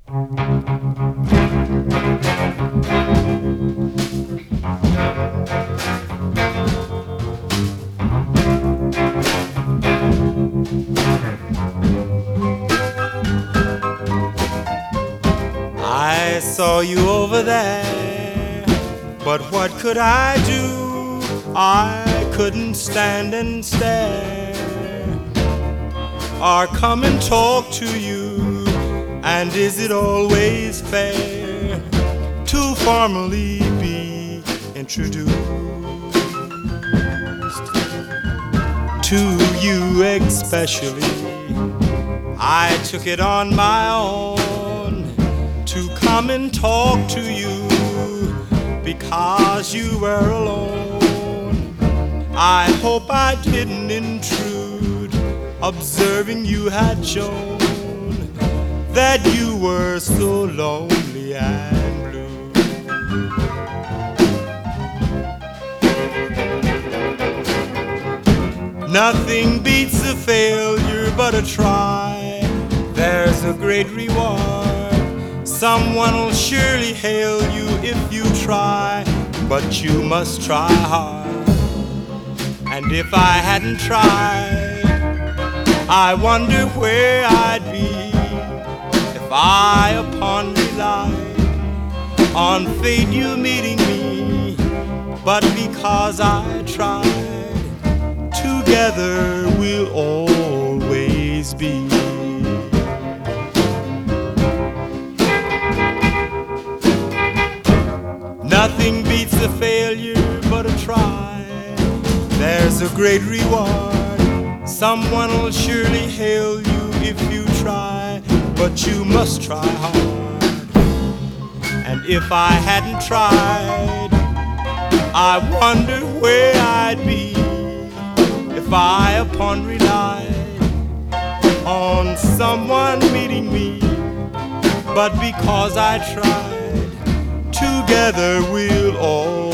I saw you over there, but what could I do? I couldn't stand and stare, or come and talk to you. And is it always fair to formally be introduced to you especially? I took it on my own to come and talk to you because you were alone. I hope I didn't intrude, observing you had shown that you were so lonely and blue. Nothing beats a failure but a try. There's a great reward. Someone will surely hail you if you try, but you must try hard. And if I hadn't tried, I wonder where I'd be if I upon relied on fate you meeting me. But because I tried, together we'll always be. Nothing beats a failure but a try. There's a great reward. Someone will surely hail you if you try, but you must try hard. And if I hadn't tried, I wonder where I'd be if I upon relied on someone meeting me. But because I tried, together we'll all